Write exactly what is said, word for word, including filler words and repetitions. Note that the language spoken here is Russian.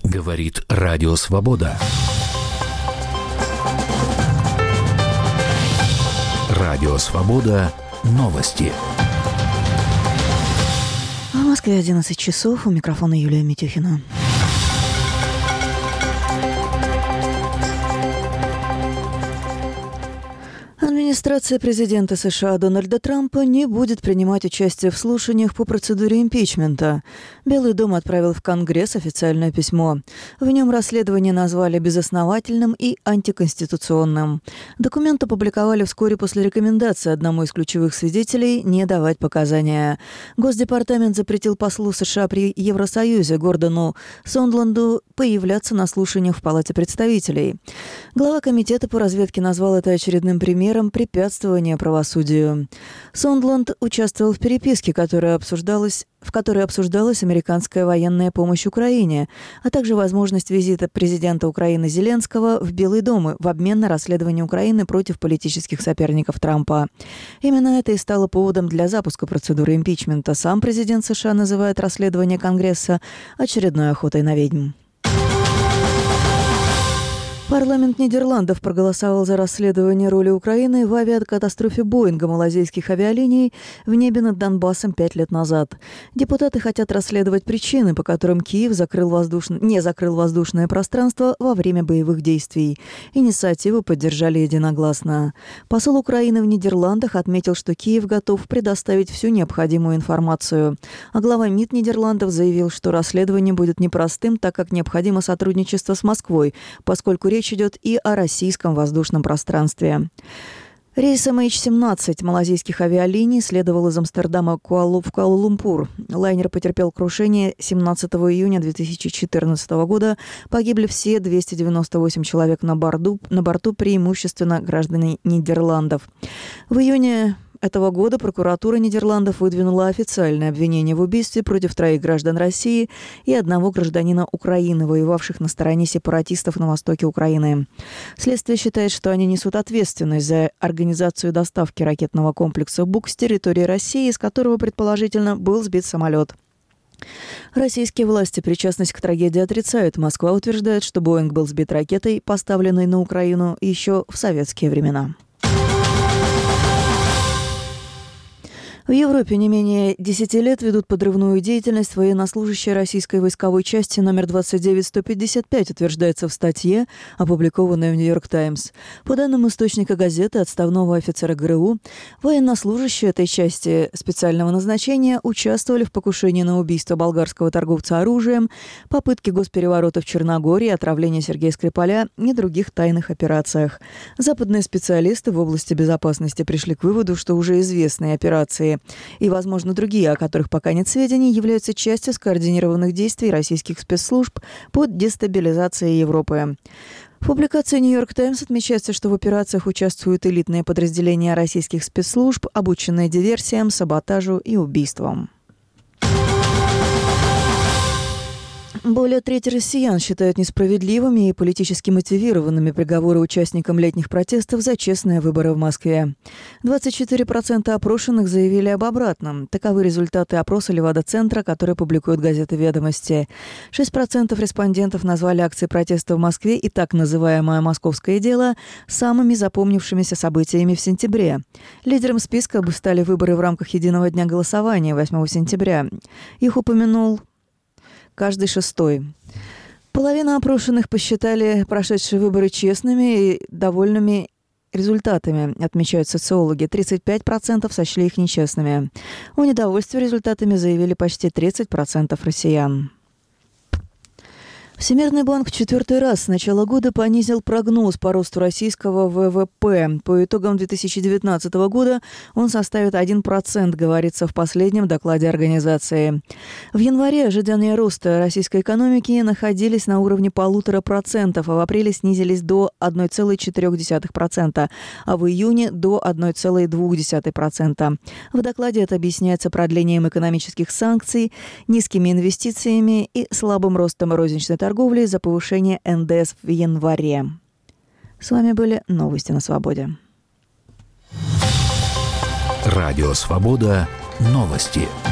Говорит Радио Свобода. Радио Свобода. Новости. В Москве одиннадцать часов. У микрофона Юлия Митюхина. Администрация президента США Дональда Трампа не будет принимать участие в слушаниях по процедуре импичмента. Белый дом отправил в Конгресс официальное письмо. В нем расследование назвали безосновательным и антиконституционным. Документ опубликовали вскоре после рекомендации одному из ключевых свидетелей не давать показания. Госдепартамент запретил послу США при Евросоюзе Гордону Сондланду появляться на слушаниях в Палате представителей. Глава комитета по разведке назвал это очередным примером препятствования правосудию. Сондланд участвовал в переписке, которая обсуждалась, в которой обсуждалась американская военная помощь Украине, а также возможность визита президента Украины Зеленского в Белый дом в обмен на расследование Украины против политических соперников Трампа. Именно это и стало поводом для запуска процедуры импичмента. Сам президент США называет расследование Конгресса очередной охотой на ведьм. Парламент Нидерландов проголосовал за расследование роли Украины в авиакатастрофе Боинга малайзийских авиалиний в небе над Донбассом пять лет назад. Депутаты хотят расследовать причины, по которым Киев закрыл воздуш... не закрыл воздушное пространство во время боевых действий. Инициативу поддержали единогласно. Посол Украины в Нидерландах отметил, что Киев готов предоставить всю необходимую информацию. А глава МИД Нидерландов заявил, что расследование будет непростым, так как необходимо сотрудничество с Москвой, поскольку речь идет и о российском воздушном пространстве. Рейс эм эйч семнадцать малайзийских авиалиний следовал из Амстердама в Куала-Лумпур. Лайнер потерпел крушение семнадцатого июня две тысячи четырнадцатого года. Погибли все двести девяносто восемь человек на борту, на борту преимущественно граждане Нидерландов. В июне этого года прокуратура Нидерландов выдвинула официальное обвинение в убийстве против троих граждан России и одного гражданина Украины, воевавших на стороне сепаратистов на востоке Украины. Следствие считает, что они несут ответственность за организацию доставки ракетного комплекса «Бук» с территории России, из которого, предположительно, был сбит самолет. Российские власти причастность к трагедии отрицают. Москва утверждает, что «Боинг» был сбит ракетой, поставленной на Украину еще в советские времена. В Европе не менее десяти лет ведут подрывную деятельность военнослужащие российской войсковой части номер двадцать девять сто пятьдесят пять, утверждается в статье, опубликованной в «Нью-Йорк Таймс». По данным источника газеты, отставного офицера ГРУ, военнослужащие этой части специального назначения участвовали в покушении на убийство болгарского торговца оружием, попытке госпереворота в Черногории, отравления Сергея Скрипаля и других тайных операциях. Западные специалисты в области безопасности пришли к выводу, что уже известные операции и, возможно, другие, о которых пока нет сведений, являются частью скоординированных действий российских спецслужб по дестабилизации Европы. В публикации «Нью-Йорк Таймс» отмечается, что в операциях участвуют элитные подразделения российских спецслужб, обученные диверсиям, саботажу и убийствам. Более трети россиян считают несправедливыми и политически мотивированными приговоры участникам летних протестов за честные выборы в Москве. двадцать четыре процента опрошенных заявили об обратном. Таковы результаты опроса Левада-центра, который публикует газета «Ведомости». шесть процентов респондентов назвали акции протеста в Москве и так называемое «московское дело» самыми запомнившимися событиями в сентябре. Лидером списка стали выборы в рамках единого дня голосования восьмого сентября. Их упомянул каждый шестой. Половина опрошенных посчитали прошедшие выборы честными и довольными результатами, отмечают социологи. тридцать пять процентов сочли их нечестными. О недовольстве результатами заявили почти тридцать процентов россиян. Всемирный банк в четвертый раз с начала года понизил прогноз по росту российского вэ вэ пэ. По итогам две тысячи девятнадцатого года он составит один процент, говорится в последнем докладе организации. В январе ожидания роста российской экономики находились на уровне полутора процентов, а в апреле снизились до одной целой четырёх десятых процента, а в июне до одной целой двух десятых процента. В докладе это объясняется продлением экономических санкций, низкими инвестициями и слабым ростом розничной торговли торговли за повышение эн дэ эс в январе. С вами были новости на Свободе. Радио Свобода. Новости.